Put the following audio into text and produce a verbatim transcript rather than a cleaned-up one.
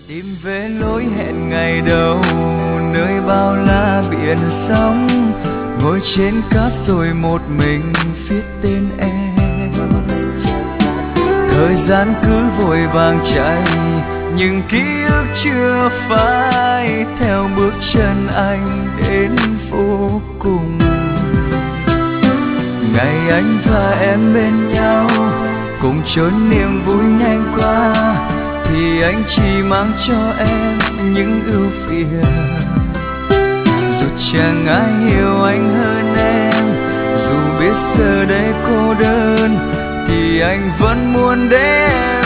Tìm về lối hẹn ngày đầu, nơi bao la biển sóng, ngồi trên cát rồi một mình viết tên em. Thời gian cứ vội vàng chạy, nhưng ký ức chưa phai theo bước chân anh đến vô cùng. Ngày anh và em bên nhau, cùng trốn niềm vui nhanh qua, thì anh chỉ mang cho em những ưu phiền. Dù chẳng ai hiểu anh hơn em, dù biết giờ đây cô đơn, thì anh vẫn muốn để em